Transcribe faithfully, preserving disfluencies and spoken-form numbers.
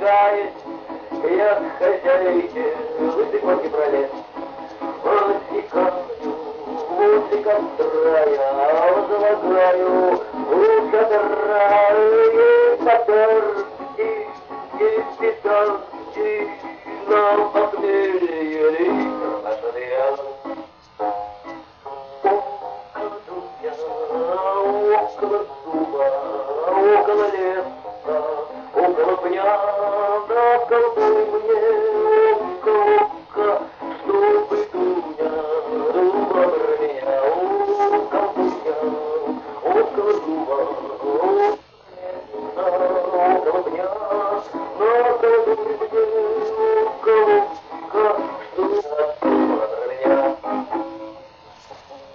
мешает, я хозяйке лысый конки пролез. Возникаю возле костра, я возлагаю у костра и потерки, и пятки на похмелье литр нашел. Около дуба, около леса, около пня.